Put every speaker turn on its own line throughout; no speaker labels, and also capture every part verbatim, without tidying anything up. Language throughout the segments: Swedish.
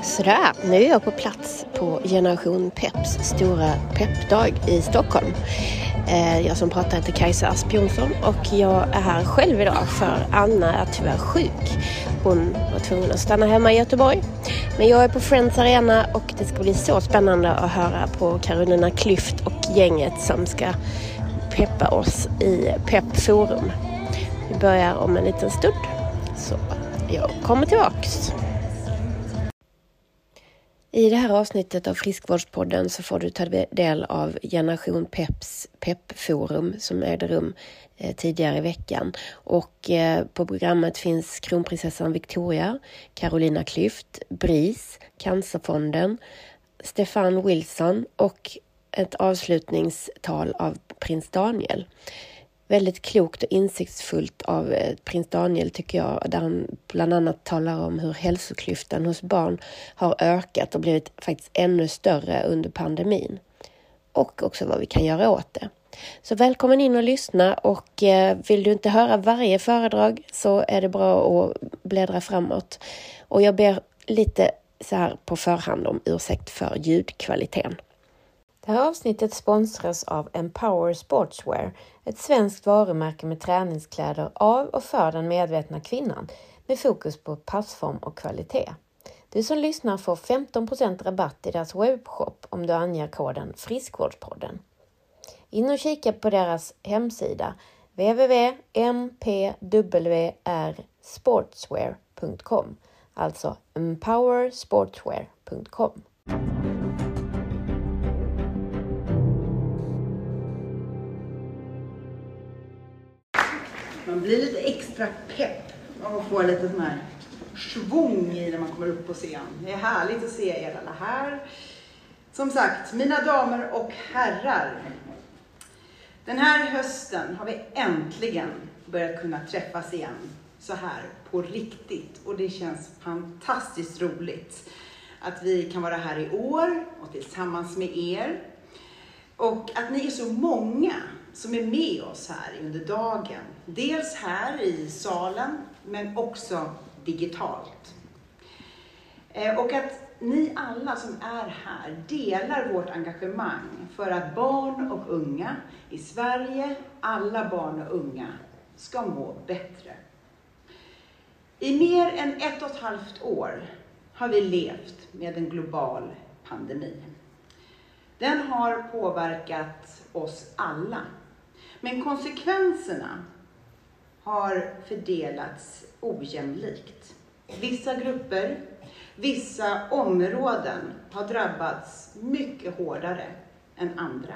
Sådär, nu är jag på plats på Generation Peps stora peppdag i Stockholm. Jag som pratar heter Kajsa Asp Jonsson och jag är här själv idag för Anna är tyvärr sjuk. Hon var tvungen att stanna hemma i Göteborg. Men jag är på Friends Arena och det ska bli så spännande att höra på Carolina Klüft och gänget som ska peppa oss i Pepp Forum. Vi börjar om en liten stund, så jag kommer tillbaks. I det här avsnittet av Friskvårdspodden så får du ta del av Generation Peps Peppforum som ägde rum eh, tidigare i veckan. Och eh, på programmet finns kronprinsessan Victoria, Carolina Klüft, BRIS, Cancerfonden, Stefan Wilson och ett avslutningstal av prins Daniel. Väldigt klokt och insiktsfullt av eh, prins Daniel tycker jag, där han bland annat talar om hur hälsoklyftan hos barn har ökat och blivit faktiskt ännu större under pandemin. Och också vad vi kan göra åt det. Så välkommen in och lyssna, och eh, vill du inte höra varje föredrag så är det bra att bläddra framåt. Och jag ber lite så här på förhand om ursäkt för ljudkvaliteten. Det här avsnittet sponsras av Empower Sportswear, ett svenskt varumärke med träningskläder av och för den medvetna kvinnan med fokus på passform och kvalitet. Du som lyssnar får femton procent rabatt i deras webbshop om du anger koden Friskvårdspodden. In och kika på deras hemsida w w w punkt m p w r sportswear punkt com, alltså empower sportswear punkt com.
Man blir lite extra pepp om man får lite sån här svung i när man kommer upp på scen. Det är härligt att se er alla här. Som sagt, mina damer och herrar. Den här hösten har vi äntligen börjat kunna träffas igen så här på riktigt. Och det känns fantastiskt roligt att vi kan vara här i år och tillsammans med er. Och att ni är så många som är med oss här under dagen. Dels här i salen, men också digitalt. Och att ni alla som är här delar vårt engagemang för att barn och unga i Sverige, alla barn och unga, ska må bättre. I mer än ett och ett halvt år har vi levt med en global pandemi. Den har påverkat oss alla. Men konsekvenserna har fördelats ojämlikt. Vissa grupper, vissa områden har drabbats mycket hårdare än andra.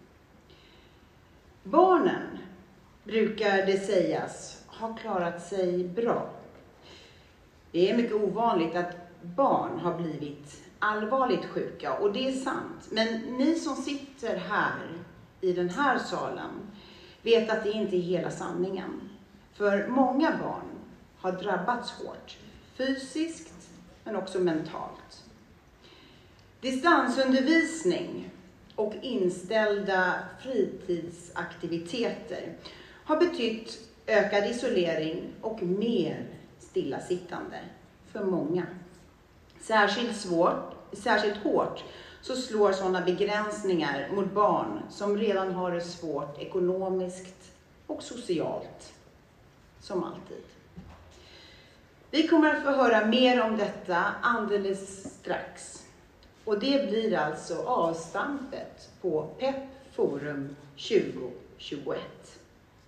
Barnen, brukar det sägas, har klarat sig bra. Det är mycket ovanligt att barn har blivit allvarligt sjuka, och det är sant. Men ni som sitter här i den här salen vet att det inte är hela sanningen. För många barn har drabbats hårt, fysiskt men också mentalt. Distansundervisning och inställda fritidsaktiviteter har betytt ökad isolering och mer stillasittande för många. Särskilt svårt, särskilt hårt så slår sådana begränsningar mot barn som redan har det svårt ekonomiskt och socialt, som alltid. Vi kommer att få höra mer om detta alldeles strax. Och det blir alltså avstampet på Pepp Forum tjugo tjugoett.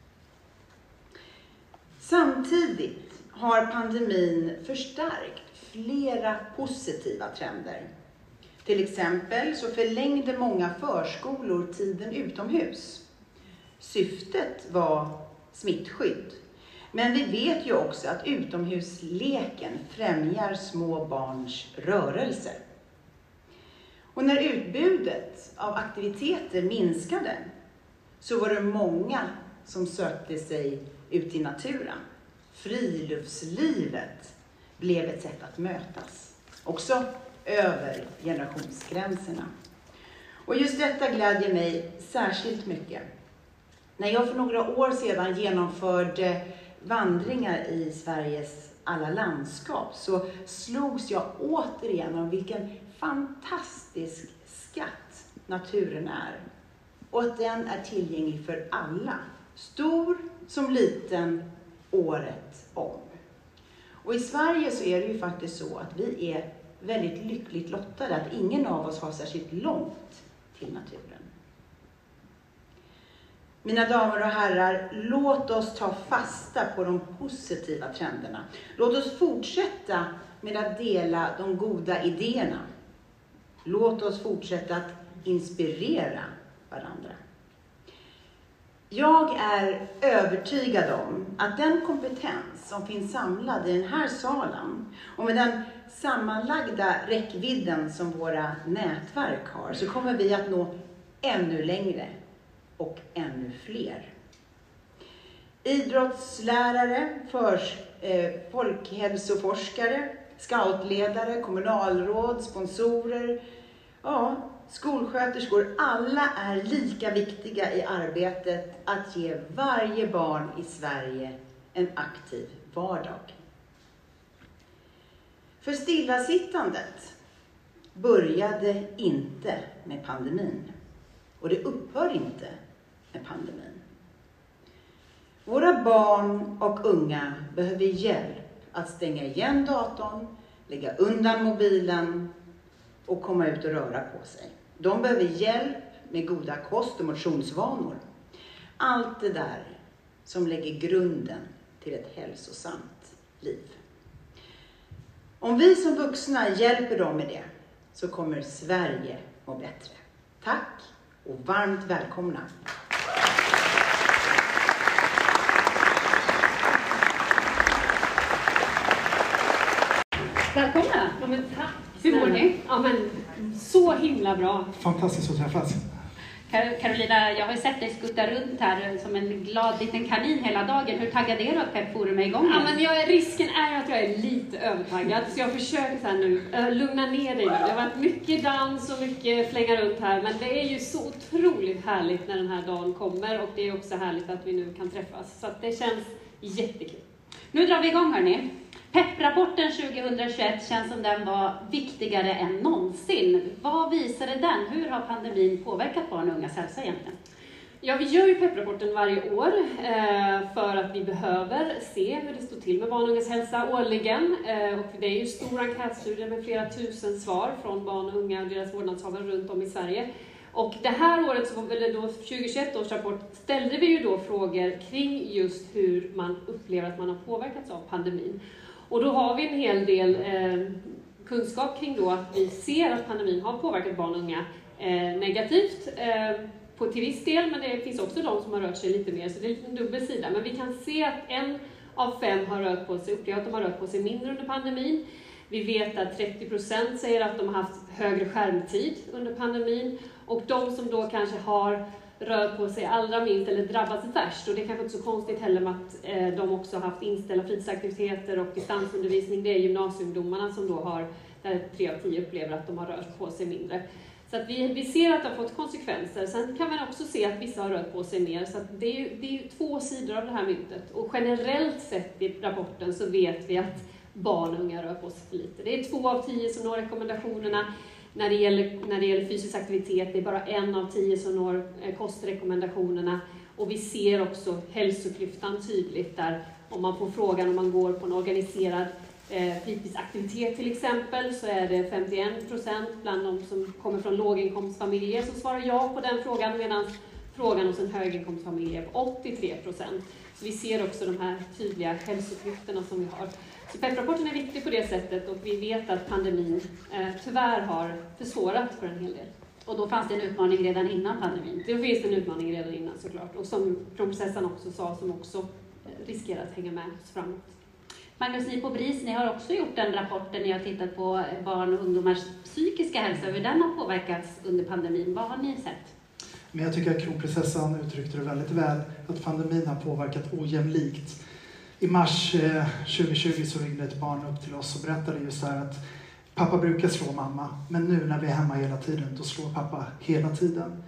Samtidigt har pandemin förstärkt flera positiva trender. Till exempel så förlängde många förskolor tiden utomhus. Syftet var smittskydd. Men vi vet ju också att utomhusleken främjar små barns rörelse. Och när utbudet av aktiviteter minskade så var det många som sökte sig ut i naturen. Friluftslivet blev ett sätt att mötas. Också över generationsgränserna. Och just detta glädjer mig särskilt mycket. När jag för några år sedan genomförde vandringar i Sveriges alla landskap så slogs jag återigen om vilken fantastisk skatt naturen är. Och att den är tillgänglig för alla, stor som liten, året om. Och i Sverige så är det ju faktiskt så att vi är väldigt lyckligt lottade, att ingen av oss har särskilt långt till naturen. Mina damer och herrar, låt oss ta fasta på de positiva trenderna. Låt oss fortsätta med att dela de goda idéerna. Låt oss fortsätta att inspirera varandra. Jag är övertygad om att den kompetens som finns samlad i den här salen och med den sammanlagda räckvidden som våra nätverk har så kommer vi att nå ännu längre och ännu fler. Idrottslärare, förs, eh, folkhälsoforskare, scoutledare, kommunalråd, sponsorer, ja, skolsköterskor, alla är lika viktiga i arbetet att ge varje barn i Sverige en aktiv vardag. För stillasittandet började inte med pandemin och det upphör inte med pandemin. Våra barn och unga behöver hjälp att stänga igen datorn, lägga undan mobilen och komma ut och röra på sig. De behöver hjälp med goda kost- och motionsvanor. Allt det där som lägger grunden till ett hälsosamt liv. Om vi som vuxna hjälper dem med det så kommer Sverige må bättre. Tack och varmt välkomna!
Välkomna! Ja, men tack! Hur mår ni? Ja, men så himla bra.
Fantastiskt att träffas.
Carolina, jag har ju sett dig skutta runt här som en glad liten kanin hela dagen. Hur taggad är du att Pepp Forum är igång?
Ja, men jag, risken är att jag är lite övertaggad. Så jag försöker så här nu, uh, lugna ner dig nu. Det har varit mycket dans och mycket flänga runt här. Men det är ju så otroligt härligt när den här dagen kommer. Och det är också härligt att vi nu kan träffas. Så att det känns jättekul.
Nu drar vi igång, hörni. Pepp-rapporten tjugohundratjugoett känns som den var viktigare än någonsin. Vad visade den? Hur har pandemin påverkat barn och ungas hälsa egentligen?
Ja, vi gör ju Pepp-rapporten varje år eh, för att vi behöver se hur det står till med barn och ungas hälsa årligen. Eh, och det är ju stor enkätstudie med flera tusen svar från barn och unga och deras vårdnadshavare runt om i Sverige. Och det här året, eller då tjugohundratjugoett års rapport, ställde vi ju då frågor kring just hur man upplever att man har påverkats av pandemin. Och då har vi en hel del eh, kunskap kring då att vi ser att pandemin har påverkat barn och unga eh, negativt eh, på till viss del, men det finns också de som har rört sig lite mer, så det är lite en dubbel sida. Men vi kan se att en av fem har rört på sig, upplever att de har rört på sig mindre under pandemin. Vi vet att trettio procent säger att de har haft högre skärmtid under pandemin, och de som då kanske har rör på sig allra minst eller drabbas värst, och det är kanske inte så konstigt heller med att eh, de också har haft inställda fritidsaktiviteter och distansundervisning. Det är gymnasieungdomarna som då har, där tre av tio upplever att de har rört på sig mindre. Så att vi, vi ser att det har fått konsekvenser. Sen kan man också se att vissa har rört på sig mer, så att det är ju, det är ju två sidor av det här myntet. Och generellt sett i rapporten så vet vi att barn och unga rör på sig för lite. Det är två av tio som når rekommendationerna. När det, gäller, när det gäller fysisk aktivitet, det är bara en av tio som når kostrekommendationerna. Och vi ser också hälsoklyftan tydligt där. Om man får frågan om man går på en organiserad eh, fritidsaktivitet till exempel, så är det femtioen procent bland de som kommer från låginkomstfamiljer som svarar ja på den frågan, medan frågan hos en höginkomstfamilj är på åttiotre procent. Så vi ser också de här tydliga hälsoklyftorna som vi har. Så Pepp-rapporten är viktig på det sättet, och vi vet att pandemin eh, tyvärr har försvårat för en hel del.
Och då fanns det en utmaning redan innan pandemin?
Det finns en utmaning redan innan såklart, och som kronprinsessan också sa, som också eh, riskerar att hänga med oss framåt.
Magnus, ni på BRIS, ni har också gjort en rapport där ni har tittat på barn och ungdomars psykiska hälsa, hur den har påverkats under pandemin. Vad har ni sett?
Men jag tycker att kronprinsessan uttryckte det väldigt väl, att pandemin har påverkat ojämlikt. I mars eh, tjugohundratjugo så ringde ett barn upp till oss och berättade just här att pappa brukar slå mamma, men nu när vi är hemma hela tiden, då slår pappa hela tiden.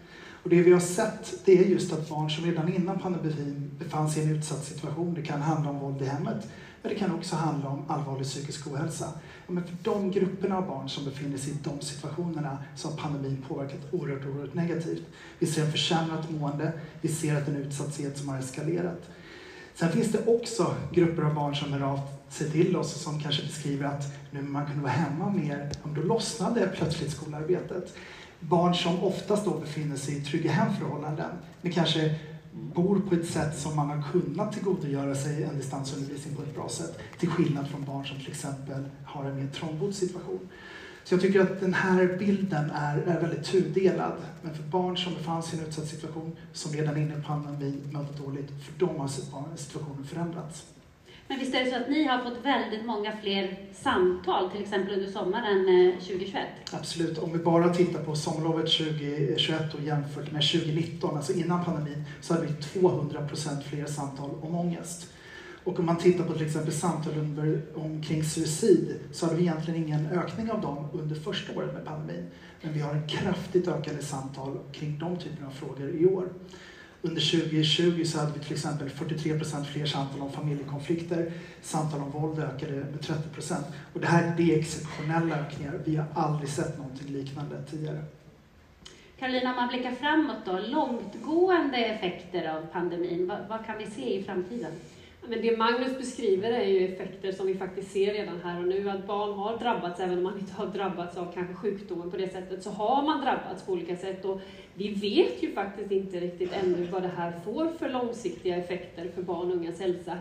Och det vi har sett, det är just att barn som redan innan pandemin befann sig i en utsatt situation, det kan handla om våld i hemmet, men det kan också handla om allvarlig psykisk ohälsa. Ja, men för de grupperna av barn som befinner sig i de situationerna så har pandemin påverkat oerhört, oerhört negativt. Vi ser en försämrat mående, vi ser att en utsatthet som har eskalerat. Sen finns det också grupper av barn som hör av sig till oss som kanske beskriver att nu man kunde vara hemma mer, om då lossnade plötsligt skolarbetet. Barn som oftast då befinner sig i trygga hemförhållanden, men kanske bor på ett sätt som man har kunnat tillgodogöra sig en distansundervisning på ett bra sätt, till skillnad från barn som till exempel har en mer trångbodd situation. Så jag tycker att den här bilden är, är väldigt tudelad. Men för barn som befann sig i en utsatt situation, som redan inne i pandemin mådde dåligt, för dem har situationen förändrats.
Men visst är det så att ni har fått väldigt många fler samtal, till exempel under sommaren tjugohundratjugoett?
Absolut. Om vi bara tittar på sommarlovet tjugohundratjugoett och jämfört med tjugonitton, alltså innan pandemin, så hade vi tvåhundra procent fler samtal om ångest. Och om man tittar på till exempel samtal under, omkring suicid, så hade vi egentligen ingen ökning av dem under första året med pandemin. Men vi har en kraftigt ökade samtal kring de typerna av frågor i år. Under tjugohundratjugo så hade vi till exempel fyrtiotre procent fler samtal om familjekonflikter. Samtal om våld ökade med trettio procent. Och det här det är exceptionella ökningar. Vi har aldrig sett någonting liknande tidigare.
Karolina, om man blickar framåt då, långtgående effekter av pandemin, vad, vad kan vi se i framtiden?
Men det Magnus beskriver är ju effekter som vi faktiskt ser redan här och nu. Att barn har drabbats, även om man inte har drabbats av kanske sjukdomen på det sättet, så har man drabbats på olika sätt. Och vi vet ju faktiskt inte riktigt ännu vad det här får för långsiktiga effekter för barn och ungas hälsa.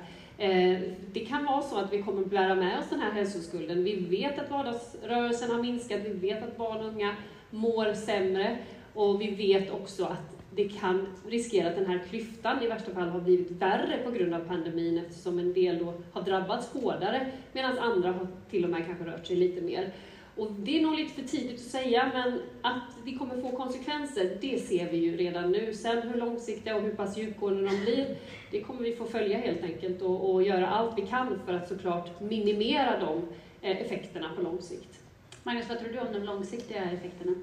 Det kan vara så att vi kommer att bära med oss den här hälsoskulden. Vi vet att vardagsrörelsen har minskat, vi vet att barn och unga mår sämre och vi vet också att det kan riskera att den här klyftan i värsta fall har blivit värre på grund av pandemin, eftersom en del då har drabbats hårdare medan andra har till och med kanske rört sig lite mer. Och det är nog lite för tidigt att säga, men att det kommer få konsekvenser, det ser vi ju redan nu. Sen hur långsiktiga och hur pass djupgående de blir, det kommer vi få följa helt enkelt och, och göra allt vi kan för att såklart minimera de effekterna på lång sikt.
Magnus, vad tror du om de långsiktiga effekterna?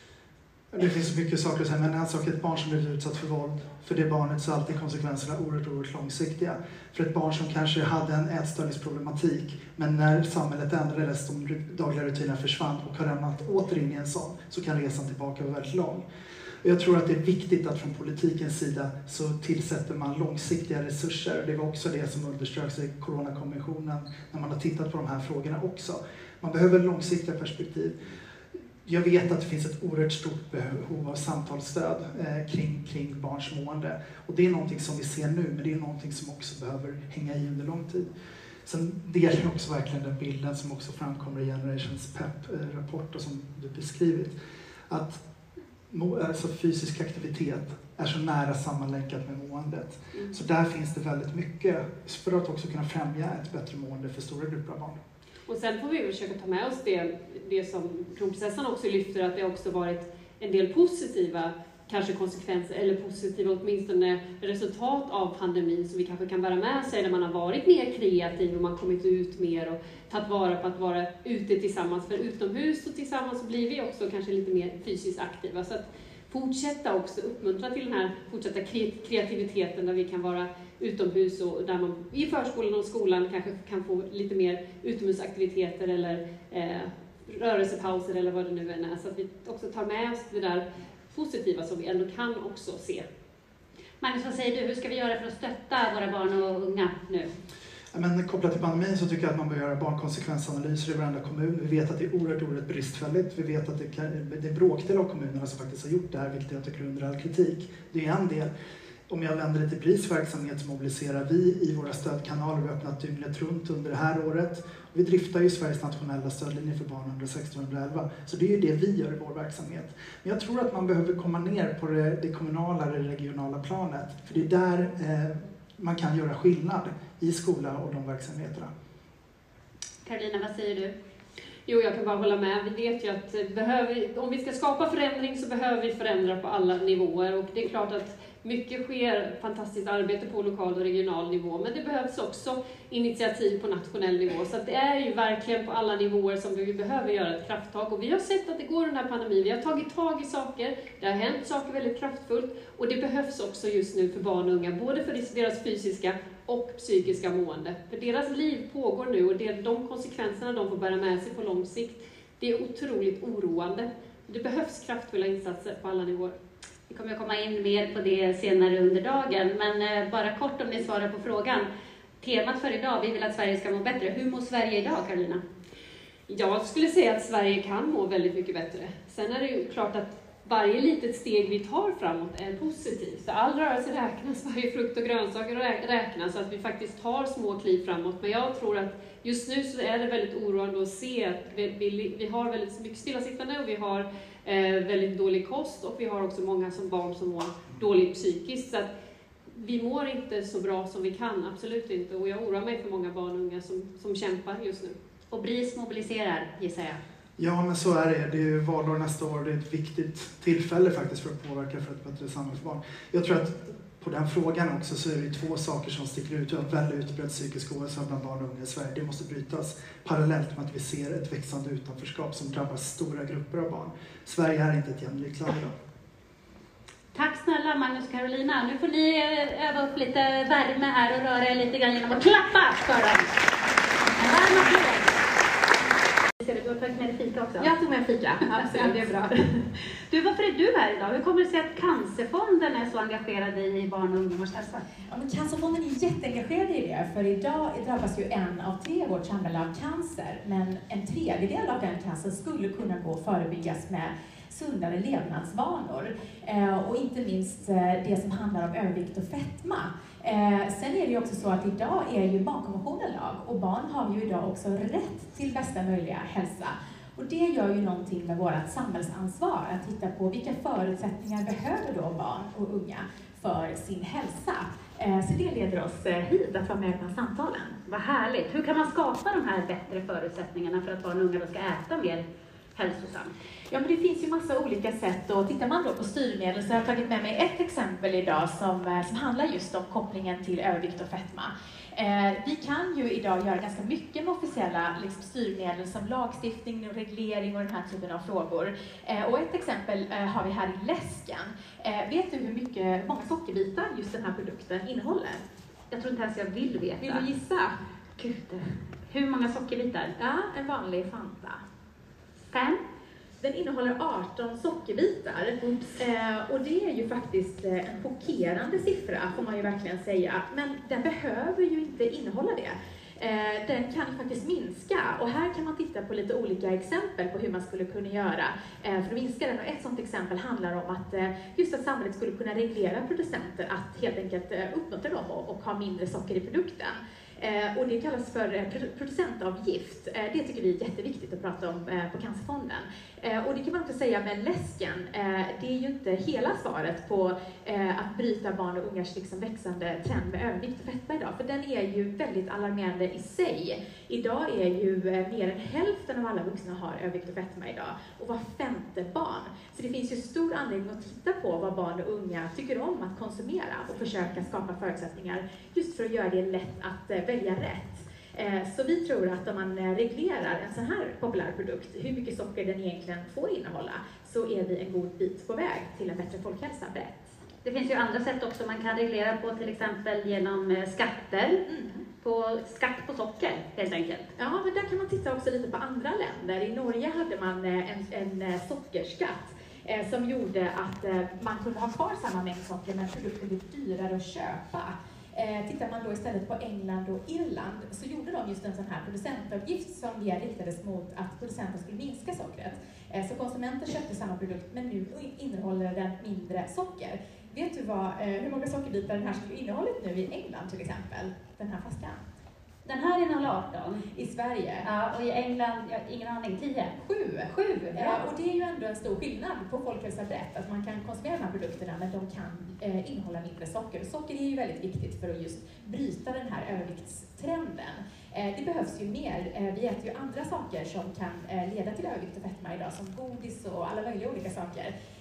Det finns mycket saker att säga, men en sak är ett barn som blir utsatt för våld. För det barnet så är alltid konsekvenserna oerhört, oerhört långsiktiga. För ett barn som kanske hade en ätstörningsproblematik, men när samhället ändrades, de dagliga rutinerna försvann och har lämnat åter in i en sån, så kan resan tillbaka vara väldigt lång. Och jag tror att det är viktigt att från politikens sida så tillsätter man långsiktiga resurser. Det var också det som underströks i Coronakommissionen när man har tittat på de här frågorna också. Man behöver långsiktiga perspektiv. Jag vet att det finns ett oerhört stort behov av samtalsstöd eh, kring, kring barns mående. Och det är någonting som vi ser nu, men det är någonting som också behöver hänga i under lång tid. Sen delar jag också verkligen den bilden som också framkommer i Generations Pep-rapport och som du beskrivit. Att alltså fysisk aktivitet är så nära sammanlänkat med måendet. Mm. Så där finns det väldigt mycket för att också kunna främja ett bättre mående för stora grupper av barn.
Och sen får vi försöka ta med oss det, det som kronprinsessan också lyfter, att det också varit en del positiva kanske konsekvenser, eller positiva åtminstone resultat av pandemin som vi kanske kan bära med sig när man har varit mer kreativ och man kommit ut mer och tagit vara på att vara ute tillsammans. För utomhus och tillsammans så blir vi också kanske lite mer fysiskt aktiva. Så att fortsätta också uppmuntra till den här fortsatta kreativiteten där vi kan vara utomhus och där man i förskolan och skolan kanske kan få lite mer utomhusaktiviteter eller eh, rörelsepauser eller vad det nu än är. Så att vi också tar med oss det där positiva som vi ändå kan också se.
Magnus, vad säger du? Hur ska vi göra för att stötta våra barn och unga nu?
Ja, men kopplat till pandemin så tycker jag att man bör göra barnkonsekvensanalyser i varenda kommun. Vi vet att det är oerhört, oerhört bristfälligt. Vi vet att det, kan, det är bråkdel av kommunerna som faktiskt har gjort det här, vilket jag tycker under all kritik. Det är en del. Om jag vänder det till B R I S verksamhet så mobiliserar vi i våra stödkanaler. Vi har öppnat dygnet runt under det här året. Vi driftar ju Sveriges nationella stödlinje för barn under sexton till elva. Så det är ju det vi gör i vår verksamhet. Men jag tror att man behöver komma ner på det, det kommunala eller regionala planet. För det är där eh, man kan göra skillnad i skola och de verksamheterna.
Karolina, vad säger du?
Jo, jag kan bara hålla med. Vi vet ju att behöver, om vi ska skapa förändring så behöver vi förändra på alla nivåer. Och det är klart att Mycket sker fantastiskt arbete på lokal och regional nivå, men det behövs också initiativ på nationell nivå. Så att det är ju verkligen på alla nivåer som vi behöver göra ett krafttag. Och vi har sett att det går under pandemin. Vi har tagit tag i saker, det har hänt saker väldigt kraftfullt. Och det behövs också just nu för barn och unga, både för deras fysiska och psykiska mående. För deras liv pågår nu och det, de konsekvenserna de får bära med sig på lång sikt, det är otroligt oroande. Det behövs kraftfulla insatser på alla nivåer.
Vi kommer att komma in mer på det senare under dagen, men bara kort om ni svarar på frågan. Temat för idag, vi vill att Sverige ska må bättre. Hur mår Sverige idag, Carolina?
Jag skulle säga att Sverige kan må väldigt mycket bättre. Sen är det ju klart att varje litet steg vi tar framåt är positivt. Så all rörelse räknas, varje frukt och grönsaker räknas, så att vi faktiskt tar små kliv framåt. Men jag tror att just nu så är det väldigt oroande att se att vi, vi, vi har väldigt mycket stillasittande och vi har eh, väldigt dålig kost och vi har också många som barn som mår dåligt psykiskt. Så att vi mår inte så bra som vi kan, absolut inte. Och jag oroar mig för många barn och unga som, som kämpar just nu.
Och B R I S mobiliserar, gissar jag.
Ja, men så är det. Det är ju valår nästa år. Det är ett viktigt tillfälle faktiskt för att påverka för ett bättre samhälle för barn. Jag tror att på den frågan också så är det två saker som sticker ut. Vi har väldigt utbredd psykisk ohälsa bland barn och unga i Sverige. Det måste brytas parallellt med att vi ser ett växande utanförskap som drabbar stora grupper av barn. Sverige är inte ett jämlikt land idag.
Tack snälla Magnus och Carolina. Nu får ni öva upp lite värme här och röra er lite grann genom att klappa för dem. En varm applåd. Du har tagit med dig fika också?
Jag tog med fika, absolut.
Det är bra. Du, varför är du här idag? Hur kommer det sig att Cancerfonden är så engagerad i barn och ungdomars hälsa?
Ja, men Cancerfonden är jätteengagerad i det, för idag drabbas ju en av tre i vårt samhälle av cancer, men en tredjedel av den cancer skulle kunna gå att förebyggas med sundare levnadsvanor eh, och inte minst eh, det som handlar om övervikt och fetma. Eh, sen är det ju också så att idag är ju barnkonventionen lag och barn har ju idag också rätt till bästa möjliga hälsa. Och det gör ju någonting med vårt samhällsansvar att titta på vilka förutsättningar behöver då barn och unga för sin hälsa. Eh, så det leder oss eh, hit att vara med i de här samtalen.
Vad härligt! Hur kan man skapa de här bättre förutsättningarna för att barn och unga då ska äta mer hälsosamt?
Ja, men det finns ju massa olika sätt, och tittar man då på styrmedel så har jag tagit med mig ett exempel idag som, som handlar just om kopplingen till övervikt och fetma. Eh, vi kan ju idag göra ganska mycket med officiella liksom, styrmedel som lagstiftning och reglering och den här typen av frågor. Eh, och ett exempel eh, har vi här i läsken. Eh, vet du hur mycket, många sockerbitar just den här produkten innehåller?
Jag tror inte ens jag vill veta.
Vill du gissa?
Gud, hur många sockerbitar?
Ja, en vanlig Fanta.
Fem?
Den innehåller arton sockerbitar. Eh, och det är ju faktiskt eh, en chockerande siffra, får man ju verkligen säga. Men den behöver ju inte innehålla det. Eh, den kan ju faktiskt minska. Och här kan man titta på lite olika exempel på hur man skulle kunna göra eh, för att minska den. Och ett sådant exempel handlar om att eh, just att samhället skulle kunna reglera producenter att helt enkelt eh, uppmuntra dem och, och ha mindre socker i produkten. Eh, och det kallas för eh, producentavgift. Eh, det tycker vi är jätteviktigt att prata om eh, på Cancerfonden. Eh, och det kan man också säga med läsken. Eh, det är ju inte hela svaret på eh, att bryta barn och ungars liksom växande trend med övervikt och fetma idag. För den är ju väldigt alarmerande i sig. Idag är ju eh, mer än hälften av alla vuxna har övervikt och fetma idag. Och var femte barn. Så det finns ju stor anledning att titta på vad barn och unga tycker om att konsumera. Och försöka skapa förutsättningar just för att göra det lätt att eh, välja rätt. Så vi tror att om man reglerar en sån här populär produkt, hur mycket socker den egentligen får innehålla, så är vi en god bit på väg till en bättre folkhälsa brett.
Det finns ju andra sätt också man kan reglera på, till exempel genom skatter, mm. på skatt på socker helt enkelt.
Ja, men där kan man titta också lite på andra länder. I Norge hade man en, en sockerskatt eh, som gjorde att eh, man kunde ha kvar samma mängd socker, men produkten blev dyrare att köpa. Eh, tittar man då istället på England och Irland så gjorde de just en sån här producentavgift som mer riktades mot att producenten skulle minska sockret. Eh, så konsumenter köpte samma produkt, men nu innehåller den mindre socker. Vet du vad, eh, hur många sockerbitar den här skulle innehållit nu i England till exempel, den här flaskan?
Den här innehåller arton.
I Sverige.
Ja, och i England, jag ingen aning, tio.
Sju.
Sju, ja.
Ja, och det är ju ändå en stor skillnad på folkhälsa brett. Att man kan konsumera de här produkterna, men de kan eh, innehålla mindre socker. Socker är ju väldigt viktigt för att just bryta den här överviktstrenden. Eh, det behövs ju mer. Eh, vi äter ju andra saker som kan eh, leda till övervikt och fetma idag, som godis och alla möjliga olika saker.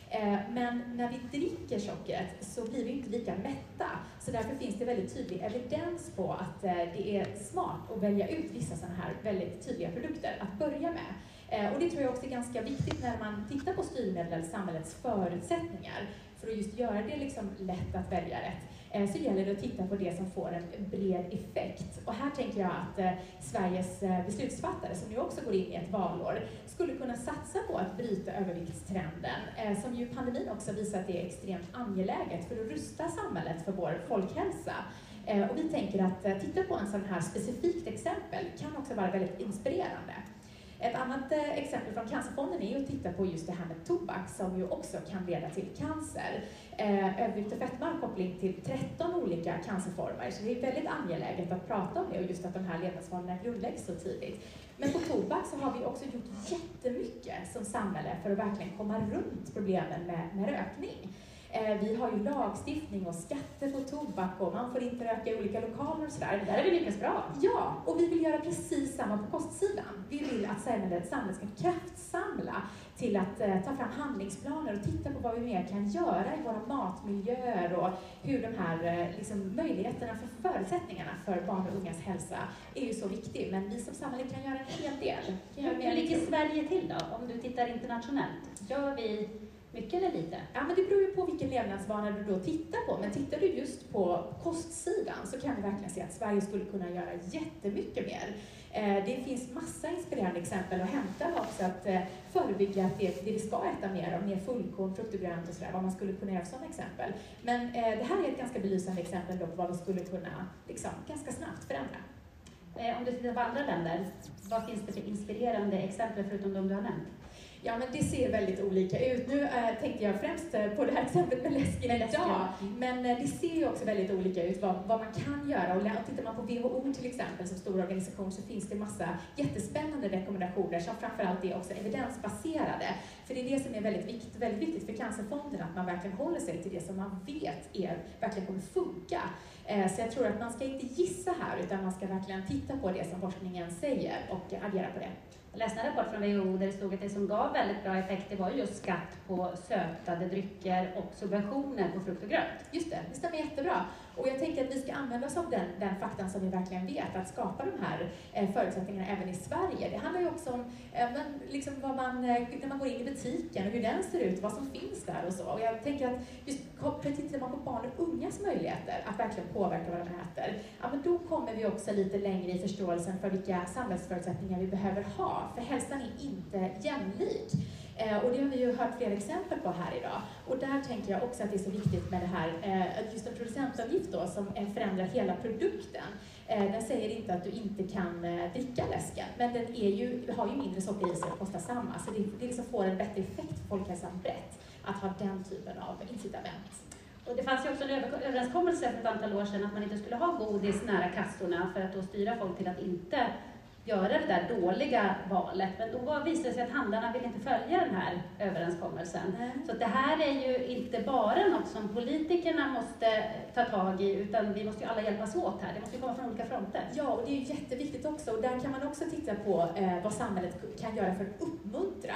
Men när vi dricker sockret så blir vi inte lika mätta. Så därför finns det väldigt tydlig evidens på att det är smart att välja ut vissa sådana här väldigt tydliga produkter att börja med. Och det tror jag också är ganska viktigt när man tittar på styrmedel eller samhällets förutsättningar. För att just göra det liksom lätt att välja rätt så gäller det att titta på det som får en bred effekt. Och här tänker jag att eh, Sveriges eh, beslutsfattare, som nu också går in i ett valår, skulle kunna satsa på att bryta överviktstrenden, eh, som ju pandemin också visar att det är extremt angeläget för att rusta samhället för vår folkhälsa. Eh, och vi tänker att eh, titta på en sån här specifikt exempel kan också vara väldigt inspirerande. Ett annat eh, exempel från Cancerfonden är att titta på just det här med tobak som ju också kan leda till cancer. Eh, övervikt och fetma har koppling till tretton olika cancerformer, så det är väldigt angeläget att prata om det och just att de här levnadsvanorna grundläggs så tidigt. Men på tobak så har vi också gjort jättemycket som samhälle för att verkligen komma runt problemen med, med rökning. Eh, vi har ju lagstiftning och skatter på tobak och man får inte röka i olika lokaler och sådär.
Där är vi lyckas bra.
Ja, och vi vill göra precis samma på kostsidan. Vi vill att samhället, samhället ska kraftsamla till att eh, ta fram handlingsplaner och titta på vad vi mer kan göra i våra matmiljöer och hur de här eh, liksom, möjligheterna för förutsättningarna för barn och ungas hälsa är ju så viktig. Men vi som samhälle kan göra en hel del.
Hur ligger Sverige till då, om du tittar internationellt? Gör vi mycket eller lite?
Ja, men det beror ju på vilken levnadsvana du då tittar på. Men tittar du just på kostsidan så kan vi verkligen se att Sverige skulle kunna göra jättemycket mer. Eh, det finns massa inspirerande exempel att hämta också att eh, förebygga att det, det vi ska äta mer av, mer fullkorn, frukt och grönt och sådär, vad man skulle kunna göra som exempel. Men eh, det här är ett ganska belysande exempel då på vad vi skulle kunna liksom, ganska snabbt förändra.
Eh, om du tittar på andra länder, vad finns det för inspirerande exempel förutom de du har nämnt?
Ja, men det ser väldigt olika ut. Nu äh, tänkte jag främst på det här exemplet med läsken idag. Mm. Men äh, det ser ju också väldigt olika ut vad, vad man kan göra. Och, och tittar man på W H O till exempel som stor organisation så finns det massa jättespännande rekommendationer som framförallt är också evidensbaserade. För det är det som är väldigt viktigt, väldigt viktigt för Cancerfonden, att man verkligen håller sig till det som man vet är, verkligen kommer funka. Äh, så jag tror att man ska inte gissa här utan man ska verkligen titta på det som forskningen säger och agera på det.
Jag läste en rapport från W H O där det stod att det som gav väldigt bra effekt det var just skatt på sötade drycker och subventioner på frukt och grönt.
Just det, det stämmer jättebra. Och jag tänker att vi ska använda oss av den, den faktan som vi verkligen vet, att skapa de här eh, förutsättningarna även i Sverige. Det handlar ju också om eh, men, liksom vad man, eh, när man går in i butiken och hur den ser ut, vad som finns där och så. Och jag tänker att just tittar man på barn och ungas möjligheter att verkligen påverka vad de äter, ja, men då kommer vi också lite längre i förståelsen för vilka samhällsförutsättningar vi behöver ha. För hälsan är inte jämlik. Eh, och det har vi ju hört flera exempel på här idag. Och där tänker jag också att det är så viktigt med det här, eh, just en producentavgift då, som eh, förändrar hela produkten. Eh, den säger inte att du inte kan eh, dricka läsken, men den är ju, har ju mindre socker i sig och kostar samma. Så det, det liksom får en bättre effekt för folkhälsan brett att ha den typen av incitament.
Och det fanns ju också en överenskommelse för ett antal år sedan att man inte skulle ha godis nära kassorna för att då styra folk till att inte göra det där dåliga valet. Men då visade det sig att handlarna vill inte följa den här överenskommelsen. Mm. Så det här är ju inte bara något som politikerna måste ta tag i, utan vi måste ju alla hjälpas åt här. Det måste ju komma från olika fronter.
Ja, och det är ju jätteviktigt också. Och där kan man också titta på eh, vad samhället kan göra för att uppmuntra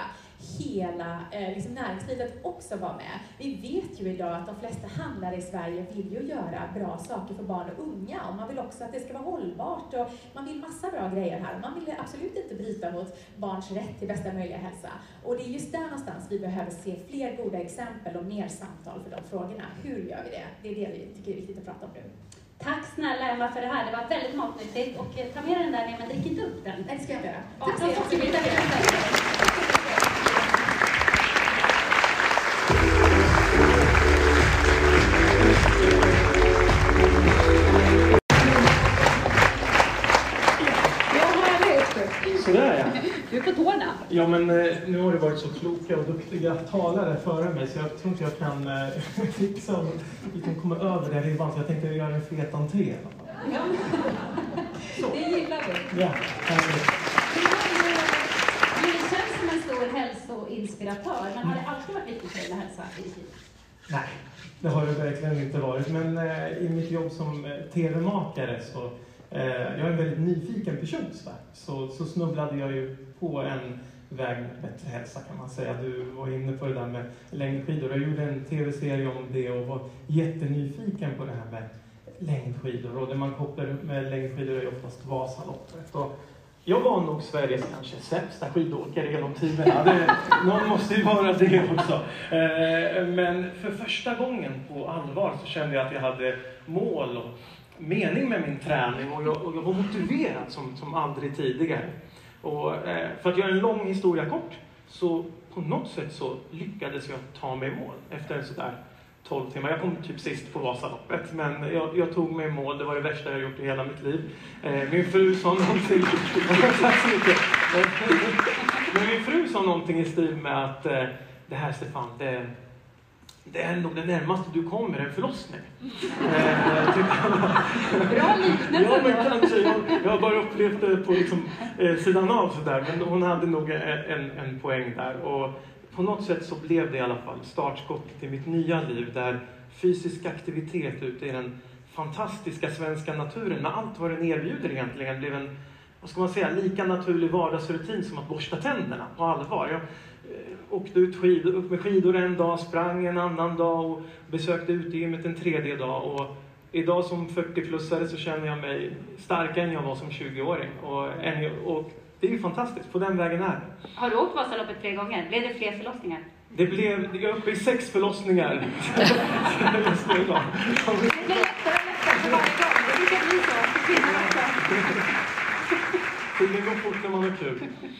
hela eh, liksom näringslivet också vara med. Vi vet ju idag att de flesta handlare i Sverige vill ju göra bra saker för barn och unga. Och man vill också att det ska vara hållbart och man vill massa bra grejer här. Man vill absolut inte bryta mot barns rätt till bästa möjliga hälsa. Och det är just där någonstans vi behöver se fler goda exempel och mer samtal för de frågorna. Hur gör vi det? Det är det vi tycker är viktigt att prata om nu.
Tack snälla Emma för det här. Det var väldigt matnyttigt. Och ta med den där ner, men drick inte upp den.
Det ska jag göra.
Tack så mycket.
Sådär ja.
Du är på tårna.
Ja, men nu har det varit så kloka och duktiga talare före mig så jag tror inte jag kan eh, fixa och vi kan komma över det ribban så jag tänkte göra en fet entré.
Ja, det gillar vi.
Ja, härligt.
Du känns som en stor hälsoinspiratör, men har det alltid varit viktigt för dig med hälsa i ditt liv?
Nej, det har det verkligen inte varit. Men eh, i mitt jobb som eh, tv-makare så eh, jag är en väldigt nyfiken person. Så, så, så snubblade jag ju på en väg mot bättre hälsa kan man säga. Du var inne på det där med längdskidor. Jag gjorde en tv-serie om det och var jättenyfiken på det här med längdskidor. Och det man kopplar upp med längdskidor är oftast Vasaloppet. Och jag var nog Sveriges kanske sämsta skidåkare genom tiderna. Det, någon måste ju vara det också. Men för första gången på allvar så kände jag att jag hade mål och mening med min träning. Och jag, och jag var motiverad som, som aldrig tidigare. Och för att göra en lång historia kort så på något sätt så lyckades jag ta mig i mål efter en sådär tolv timmar. Jag kom typ sist på Vasaloppet, men jag, jag tog mig i mål. Det var det värsta jag gjort i hela mitt liv. Eh, min fru sa någonting... Tack så mycket. Men min fru sa någonting i stil med att eh, det här, Stefan, det, det är nog det närmaste du kommer en förlossning. Eh,
Bra liknelse.
Ja, men kanske. Jag, jag har bara upplevt det på liksom, eh, sidan av sådär. Men hon hade nog en, en poäng där. Och på något sätt så blev det i alla fall startskottet i mitt nya liv där fysisk aktivitet ute i den fantastiska svenska naturen med allt vad den erbjuder egentligen blev en, vad ska man säga, lika naturlig vardagsrutin som att borsta tänderna på allvar. Jag eh, åkte ut skidor, upp med skidor en dag, sprang en annan dag och besökte utegymmet en tredje dag. Och idag som fyrtio-plussare så känner jag mig starkare än jag var som tjugo-åring. Och, och det är ju fantastiskt, på den vägen är det.
Har du åkt Vasaloppet fler gånger? Blev det fler förlossningar?
Det blev, jag är uppe i sex förlossningar.
Det blir lättare och lättare för varje gång. Det brukar bli så.
Det går fort när man har kul.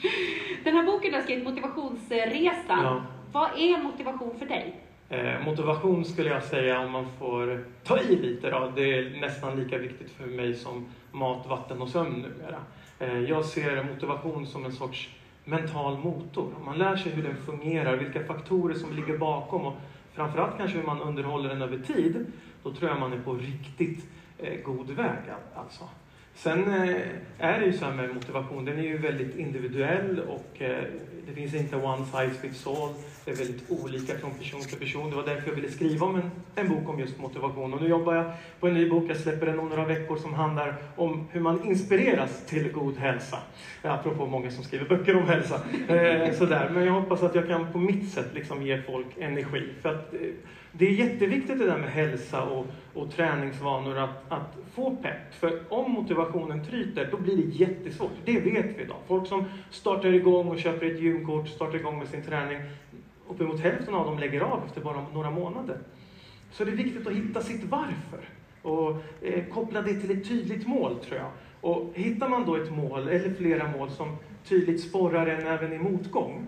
Den här boken har skrivit Motivationsresan.
Ja.
Vad är motivation för dig?
Eh, motivation skulle jag säga, om man får ta i lite då. Det är nästan lika viktigt för mig som mat, vatten och sömn numera. Eh, jag ser motivation som en sorts mental motor. Om man lär sig hur den fungerar, vilka faktorer som ligger bakom och framförallt kanske hur man underhåller den över tid, då tror jag man är på riktigt eh, god väg alltså. Sen eh, är det ju så här med motivation, den är ju väldigt individuell och eh, det finns inte one size fits all. Det är väldigt olika från person till person. Det var därför jag ville skriva om en, en bok om just motivation. Och nu jobbar jag på en ny bok, jag släpper den om några veckor, som handlar om hur man inspireras till god hälsa. Apropå många som skriver böcker om hälsa. Eh, sådär. Men jag hoppas att jag kan på mitt sätt liksom ge folk energi. För att eh, det är jätteviktigt det där med hälsa och, och träningsvanor att, att få pepp. För om motivationen tryter, då blir det jättesvårt. Det vet vi idag. Folk som startar igång och köper ett gymkort, startar igång med sin träning, uppemot hälften av dem lägger av efter bara några månader. Så det är viktigt att hitta sitt varför. Och eh, koppla det till ett tydligt mål, tror jag. Och hittar man då ett mål, eller flera mål, som tydligt sporrar en även i motgång,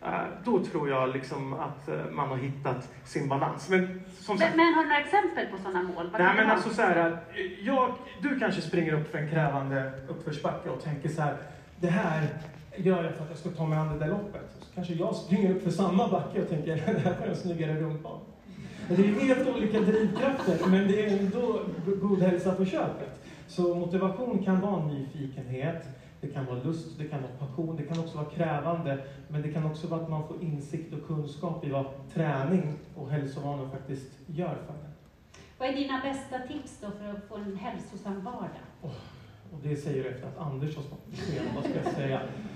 då tror jag liksom att man har hittat sin balans. Men, som sagt,
men, men har du några exempel på sådana mål? Vad
nej, men alltså så här, jag, du kanske springer upp för en krävande uppförsbacke och tänker så här: det här gör jag för att jag ska ta mig an det där loppet. Så kanske jag springer upp för samma backe och tänker: det här får jag snyggare rumpa. Det är helt olika drivkrafter, men det är ändå god hälsa på köpet. Så motivation kan vara nyfikenhet. Det kan vara lust, det kan vara passion, det kan också vara krävande. Men det kan också vara att man får insikt och kunskap i vad träning och hälsovanor faktiskt gör för en.
Vad är dina bästa tips då för att få en hälsosam vardag?
Oh, och det säger du efter att Anders har stått på scenen, vad ska jag säga?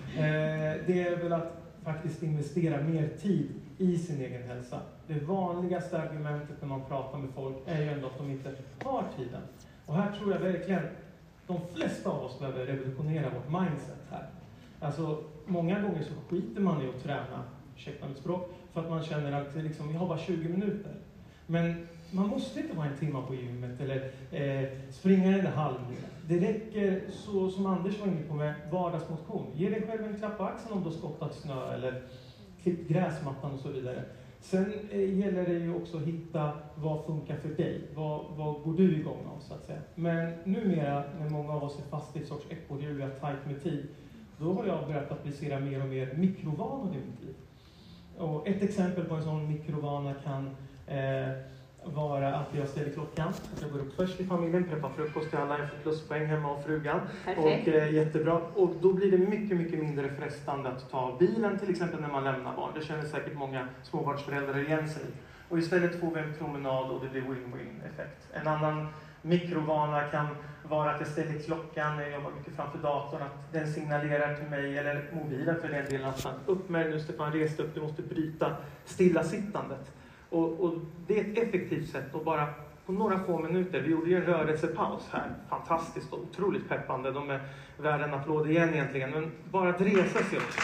Eh, det är väl att faktiskt investera mer tid i sin egen hälsa. Det vanligaste argumentet när man pratar med folk är ju ändå att de inte har tiden. Och här tror jag verkligen de flesta av oss behöver revolutionera vårt mindset här. Alltså, många gånger så skiter man i att träna, ursäkta mitt språk, för att man känner att liksom, vi har bara tjugo minuter. Men man måste inte vara en timme på gymmet eller eh, springa den där halvmilen. Det räcker, så som Anders var inne på, med vardagsmotion. Ge dig själv en klapp på axeln om du har skottat snö eller klippt gräsmattan och så vidare. Sen eh, gäller det ju också att hitta vad funkar för dig. Vad, vad går du igång av, så att säga. Men numera, när många av oss är fast i ett sorts ekorrhjul, vi har tajt med tid, då har jag börjat applicera mer och mer mikrovanor i mitt liv. Och ett exempel på en sån mikrovana kan eh, vara att jag ställer klockan. Att jag går upp först i familjen, preppar frukost till alla, jag får pluspoäng hemma och frugan.
Perfekt.
Och eh, jättebra. Och då blir det mycket, mycket mindre frestande att ta bilen till exempel när man lämnar barn. Det känner säkert många småbarnsföräldrar igen sig. Och istället får vi en promenad och det blir win-win effekt. En annan mikrovana kan vara att jag ställer klockan när jag jobbar mycket framför datorn, att den signalerar till mig, eller mobilen för den delen, att upp med nu Stefan, rest upp, du måste bryta stillasittandet. Och, och det är ett effektivt sätt att bara på några få minuter, vi gjorde ju en rörelsepaus här, fantastiskt och otroligt peppande, de är värda en applåd igen egentligen, men bara att resa sig upp.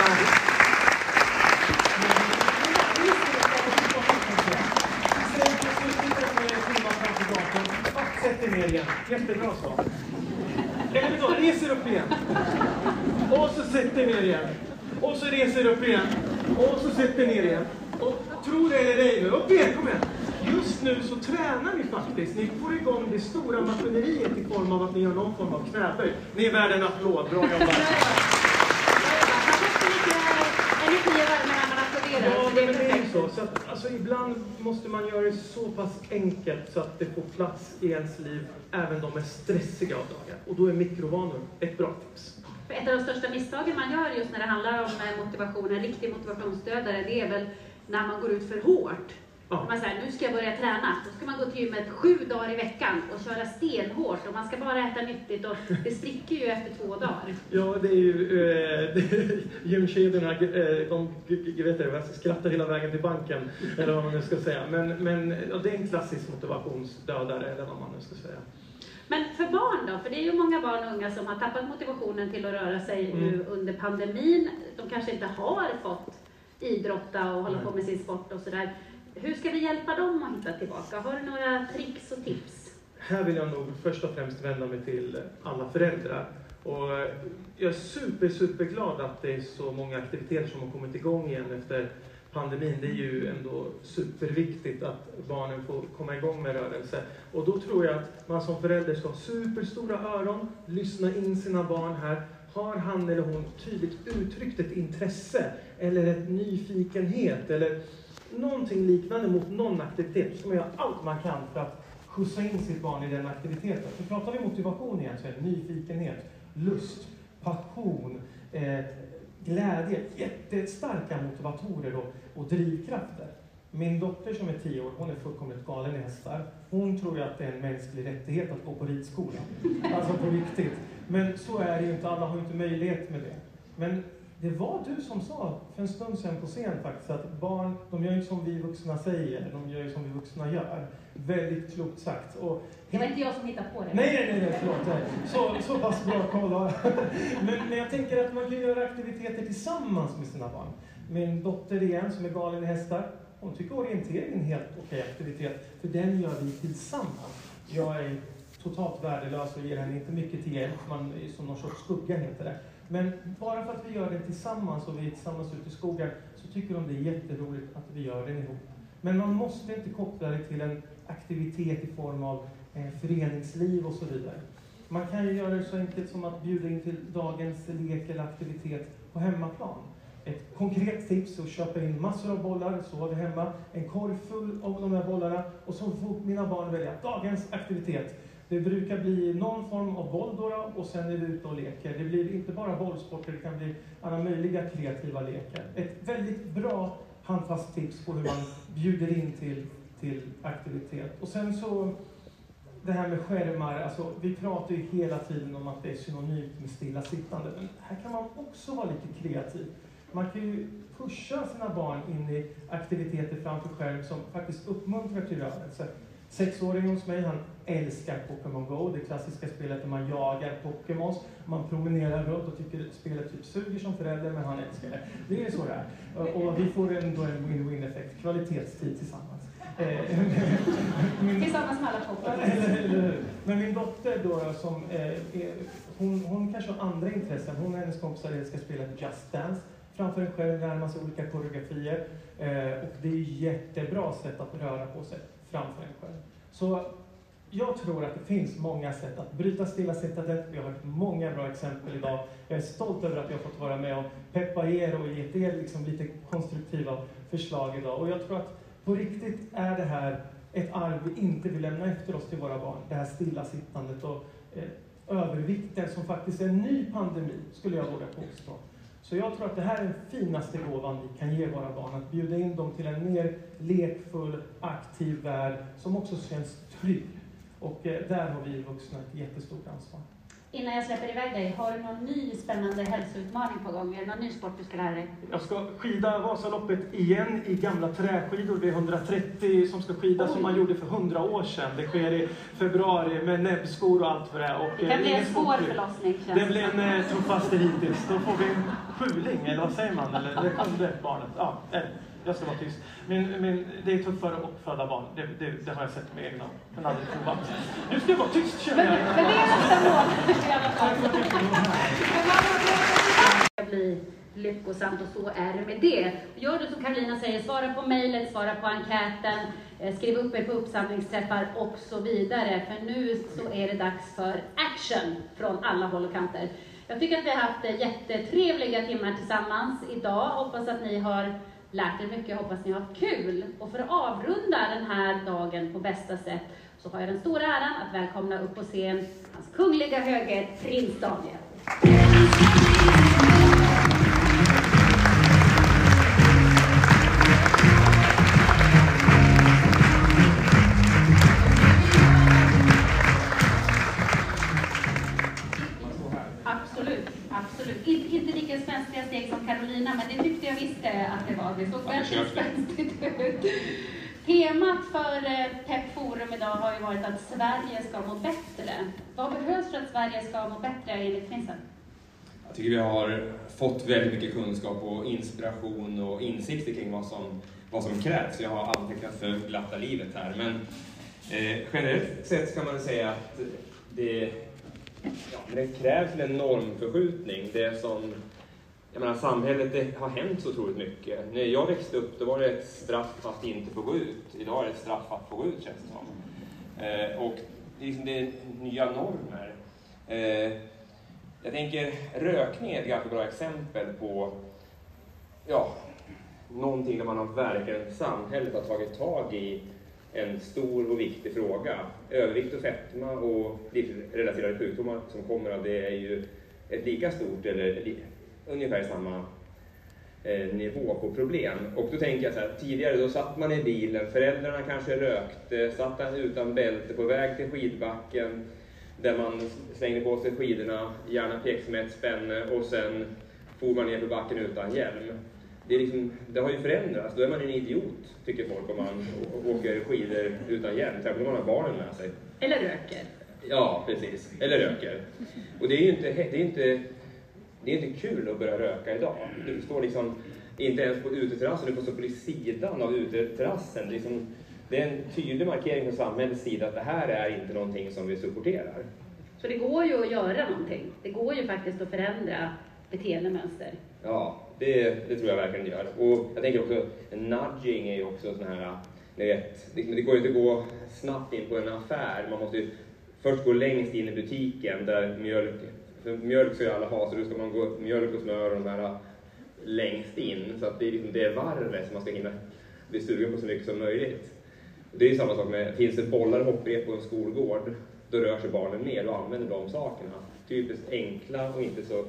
Sätt dig ner igen. Jättebra så. Eller då, reser upp igen. Och så sätter dig ner igen. Och så reser upp igen. Och så sätter dig ner igen. Och tro det eller ej nu. Upp igen, kom igen. Just nu så tränar ni faktiskt. Ni får igång det stora maskineriet i form av att ni gör någon form av knäböj. Ni är värda en applåd. Bra jobbat. Ja, men det är ju så. så att, alltså, ibland måste man göra det så pass enkelt så att det får plats i ens liv, även de mest stressiga av dagar. Och då är mikrovanor ett bra tips.
För ett av de största misstagen man gör just när det handlar om motivation, en riktig motivationsstödare, det är väl när man går ut för hårt. Ja. Man säger, nu ska jag börja träna. Då ska man gå till gymmet sju dagar i veckan och köra stenhårt. Och man ska bara äta nyttigt och det spricker ju efter två dagar.
Ja, det är ju äh, gymkedjorna, äh, de vet det, skrattar hela vägen till banken. Eller vad man nu ska säga. Men, men ja, det är en klassisk motivationsdödare, eller vad man nu ska säga.
Men för barn då? För det är ju många barn och unga som har tappat motivationen till att röra sig mm. nu under pandemin. De kanske inte har fått idrotta och hålla på med sin sport och sådär. Hur ska vi hjälpa dem att hitta tillbaka? Har du några tricks och tips?
Här vill jag nog först och främst vända mig till alla föräldrar. Och jag är super, super glad att det är så många aktiviteter som har kommit igång igen efter pandemin. Det är ju ändå superviktigt att barnen får komma igång med rörelse. Och då tror jag att man som förälder ska ha superstora öron, lyssna in sina barn här. Har han eller hon tydligt uttryckt ett intresse eller ett nyfikenhet eller någonting liknande mot någon aktivitet, så ska man göra allt man kan för att skjutsa in sitt barn i den aktiviteten. Så pratar vi motivation igen, så är det nyfikenhet, lust, passion, eh, glädje, jättestarka motivatorer och, och drivkrafter. Min dotter som är tio år, hon är fullkomligt galen i hästar. Hon tror ju att det är en mänsklig rättighet att gå på ridskola. Alltså på riktigt. Men så är det ju inte, alla har ju inte möjlighet med det. Men det var du som sa för en stund sedan på scen faktiskt att barn, de gör ju som vi vuxna säger, de gör ju som vi vuxna gör. Väldigt klokt sagt. Och
det var inte jag som hittade på det.
Nej, nej, nej, förlåt. Nej. Så, så pass bra koll. men, men jag tänker att man kan göra aktiviteter tillsammans med sina barn. Min dotter igen som är galen i hästar, hon tycker orientering är en helt okej aktivitet. För den gör vi tillsammans. Jag är totalt värdelös och ger henne inte mycket till hjälp. Man är som någon sorts skugga heter det. Men bara för att vi gör det tillsammans och vi är tillsammans ute i skogen så tycker de det är jätteroligt att vi gör det ihop. Men man måste inte koppla det till en aktivitet i form av eh, föreningsliv och så vidare. Man kan ju göra det så enkelt som att bjuda in till dagens lek eller aktivitet på hemmaplan. Ett konkret tips är att köpa in massor av bollar, så har vi hemma en korg full av de här bollarna och så får mina barn välja dagens aktivitet. Det brukar bli någon form av boll då, och sen är vi ute och leker. Det blir inte bara bollsporter, det kan bli alla möjliga kreativa lekar. Ett väldigt bra handfast tips på hur man bjuder in till, till aktivitet. Och sen så, det här med skärmar, alltså vi pratar ju hela tiden om att det är synonymt med stillasittande. Men här kan man också vara lite kreativ. Man kan ju pusha sina barn in i aktiviteter framför skärm som faktiskt uppmuntrar till rörelse. Sexåringen hos mig, han älskar Pokémon Go, det klassiska spelet där man jagar Pokémons. Man promenerar runt och tycker att spelet typ suger som förälder, men han älskar det. Det är så där. Och vi får ändå en win-win-effekt, kvalitetstid tillsammans.
min... Tillsammans med alla Pokémon.
Men min dotter då, som, eh, hon, hon kanske har andra intressen. Hon och hennes kompisar älskar spelet Just Dance. Framför en själv lär man sig olika koreografier. Eh, och det är ett jättebra sätt att röra på sig framför en själv. Så jag tror att det finns många sätt att bryta stillasittandet. Vi har hört många bra exempel idag. Jag är stolt över att jag har fått vara med och peppa er och ge er liksom lite konstruktiva förslag idag. Och jag tror att på riktigt är det här ett arv vi inte vill lämna efter oss till våra barn. Det här stillasittandet och eh, övervikten som faktiskt är en ny pandemi, skulle jag våga påstå. Så jag tror att det här är den finaste gåvan vi kan ge våra barn. Att bjuda in dem till en mer lekfull, aktiv värld som också känns trygg. Och eh, där har vi vuxna ett jättestort ansvar.
Innan jag släpper iväg dig, har du någon ny spännande hälsoutmaning på gång? Är det någon ny sport du ska lära dig?
Jag ska skida Vasaloppet igen i gamla träskidor. Det är hundratrettio som ska skida Oj. Som man gjorde för hundra år sedan. Det sker i februari med näbbskor och allt för det. Och
det blir en svår förlossning.
Det blir en eh, tuffaste hittills. Då får vi en sjuling, eller vad säger man? Eller det sjunde barnet. Ja, jag ska vara tyst. Min, min, det är tuffare att föda barn. Det, det, det har jag sett med egna. Men aldrig provat. Nu ska jag vara tyst, känner jag.
Men, men det är nästa mål. Det blir lyckosamt och så är det med det. Gör du som Carolina säger, svara på mejlet, svara på enkäten, skriv upp er på uppsamlingsträffar och så vidare. För nu så är det dags för action från alla håll och kanter. Jag tycker att vi har haft jättetrevliga timmar tillsammans idag. Hoppas att ni har lärt er mycket, hoppas ni har haft kul. Och för att avrunda den här dagen på bästa sätt så har jag den stora äran att välkomna upp på scen hans kungliga höghet, prins Daniel. Absolut, absolut. Inte, inte lika spänstiga steg som Carolina, men det tyckte jag visste att det var. Det såg väldigt spänstigt ut. Temat för P E P Forum idag har ju varit att Sverige ska må bättre. Vad behövs för att Sverige ska må bättre enligt prinsen?
Jag tycker vi har fått väldigt mycket kunskap och inspiration och insikter kring vad som, vad som krävs. Jag har antecknat för glatta livet här. Men eh, generellt sett kan man säga att det, ja, det krävs en normförskjutning. Det som, jag menar, samhället, det har hänt så otroligt mycket. När jag växte upp då var det ett straff att inte få gå ut. Idag är det ett straff att få gå ut, känns det som. Eh, och liksom det är nya normer. Eh, jag tänker, rökning är ett ganska bra exempel på ja, någonting där man har verkligen samhället har tagit tag i en stor och viktig fråga. Övervikt och fetma och livsrelaterade sjukdomar som kommer av det är ju ett lika stort eller ungefär samma eh, nivå på problem. Och då tänker jag så här, tidigare då satt man i bilen, föräldrarna kanske rökte, satt han utan bälte på väg till skidbacken där man slängde på sig skidorna, gärna peks med ett spänne och sen for man ner på backen utan hjälm. Det, är liksom, det har ju förändrats, då är man en idiot tycker folk om man åker skidor utan hjälm, särskilt om man har barnen med sig.
Eller röker.
Ja, precis. Eller röker. Och det är ju inte, det är inte, det är inte kul att börja röka idag. Du står liksom inte ens på uteterrassen, du får stå på sidan av uteterrassen. Liksom, det är en tydlig markering från samhällets sida att det här är inte någonting som vi supporterar.
Så det går ju att göra någonting. Det går ju faktiskt att förändra beteendemönster.
Ja, det, det tror jag verkligen gör. Och jag tänker också, nudging är ju också sån här, ni vet, det, det går inte att gå snabbt in på en affär. Man måste ju först gå längst in i butiken där mjölk, för mjölk ska ju alla ha, så då ska man gå mjölk och smör och de här längst in. Så att det är liksom det varvet som man ska hinna bli sugen på så mycket som möjligt. Det är ju samma sak med, finns det bollar och hopprep på en skolgård, då rör sig barnen mer och använder de sakerna. Typiskt enkla och inte så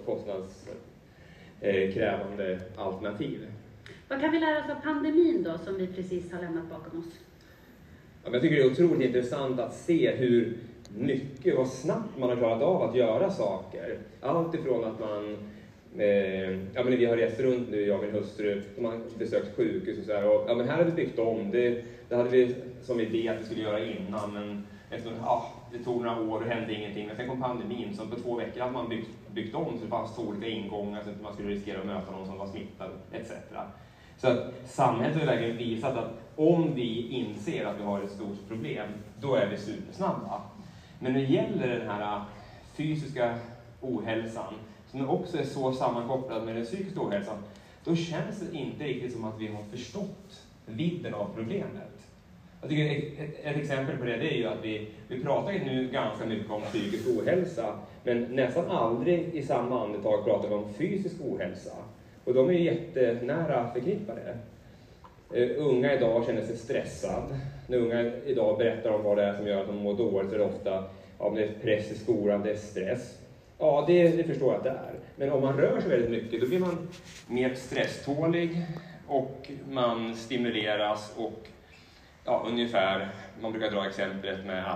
kostnadskrävande alternativ.
Vad kan vi lära oss av pandemin då, som vi precis har lämnat bakom oss?
Ja, jag tycker det är otroligt intressant att se hur mycket och snabbt man har klarat av att göra saker. Allt ifrån att man, eh, ja men vi har rest runt nu, jag och min hustru, och man har besökt sjukhus och så här, och ja men här har vi byggt om, det, det hade vi som idé att vi skulle göra innan, men efter, ja, det tog några år och hände ingenting, men sen kom pandemin, så på två veckor hade man byggt, byggt om så det fanns två olika ingångar så att man skulle riskera att möta någon som var smittad et cetera. Så att samhället har verkligen visat att om vi inser att vi har ett stort problem, då är vi supersnabba. Men när det gäller den här fysiska ohälsan, som också är så sammankopplad med den psykiska ohälsan, då känns det inte riktigt som att vi har förstått vidden av problemet. Jag tycker ett, ett, ett exempel på det, det är ju att vi, vi pratar nu ganska mycket om psykisk ohälsa, men nästan aldrig i samma andetag pratar vi om fysisk ohälsa. Och de är ju jättenära förknippade. Uh, unga idag känner sig stressad. När unga idag berättar om vad det är som gör att de mår dåligt, så är det ofta ja, det är press i skolan, det är stress. Ja, det, det förstår jag att det är. Men om man rör sig väldigt mycket, då blir man mer stresstålig och man stimuleras och ja, ungefär, man brukar dra exemplet med att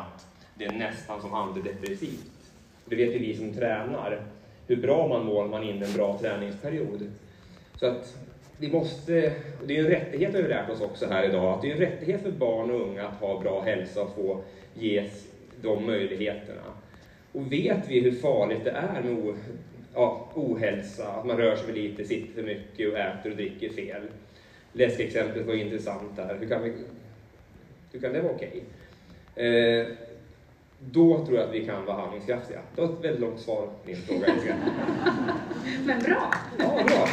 det är nästan som antidepressivt. Det vet ju vi som tränar, hur bra man mår man in en bra träningsperiod. Så att vi måste, det är en rättighet att vi lärt oss också här idag, att det är en rättighet för barn och unga att ha bra hälsa och få ges de möjligheterna. Och vet vi hur farligt det är med o, ja, ohälsa, att man rör sig för lite, sitter för mycket och äter och dricker fel. Läskexemplet var intressant där. Hur kan, vi, hur kan det vara okej? Eh, då tror jag att vi kan vara handlingskraftiga. Det var ett väldigt långt svar på din fråga.
Men bra!
Ja, bra.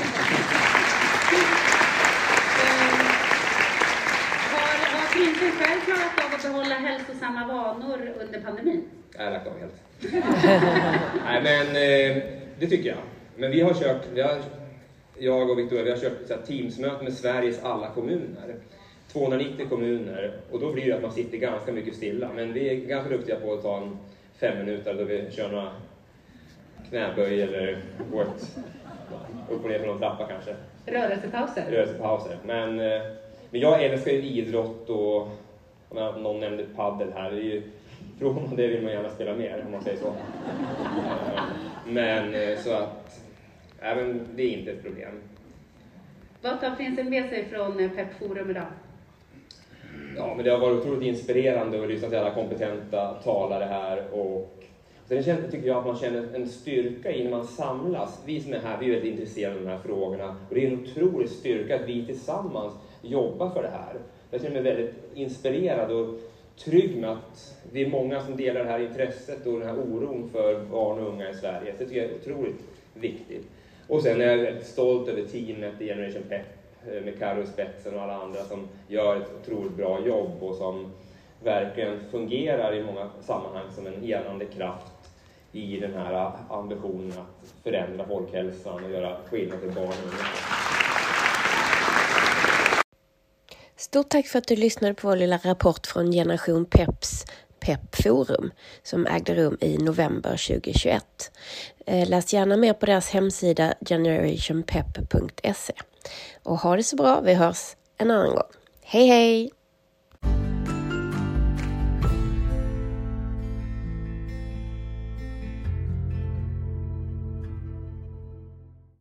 Har, har prinsen själv klarat av att behålla hälsosamma vanor under pandemin?
Jag har lagt av helt. Nej, men eh, det tycker jag. Men vi har kört, vi har, jag och Victoria, vi har kört så här, teamsmöte med Sveriges alla kommuner. tvåhundranittio kommuner. Och då blir det att man sitter ganska mycket stilla. Men vi är ganska duktiga på att ta en fem minuter då vi kör några knäböj eller går upp och ner från någon trappa kanske.
Rörelsepauser.
Rörelsepauser. Men, eh, men jag älskar ju idrott och om någon nämnde paddel här. Det är ju, från det vill man gärna spela mer om man säger så. Men så att även det är inte ett problem.
Vad tar prinsen med sig från Peppforum idag?
Ja, men det har varit otroligt inspirerande att lyssna till alla kompetenta talare här. Och sen känner, tycker jag att man känner en styrka i när man samlas. Vi som är här, vi är väldigt intresserade av de här frågorna. Och det är en otrolig styrka att vi tillsammans jobbar för det här. Jag känner mig väldigt inspirerad och trygg med att vi är många som delar det här intresset och den här oron för barn och unga i Sverige. Så det tycker jag är otroligt viktigt. Och sen är jag väldigt stolt över teamet i Generation Pep med Karo i spetsen och alla andra som gör ett otroligt bra jobb och som verkligen fungerar i många sammanhang som en enande kraft i den här ambitionen att förändra folkhälsan och göra skillnad för barn och unga.
Stort tack för att du lyssnade på vår lilla rapport från Generation Peps Peppforum som ägde rum i november tjugohundratjugoett. Läs gärna mer på deras hemsida generation pep punkt se. Och ha det så bra, vi hörs en annan gång. Hej hej!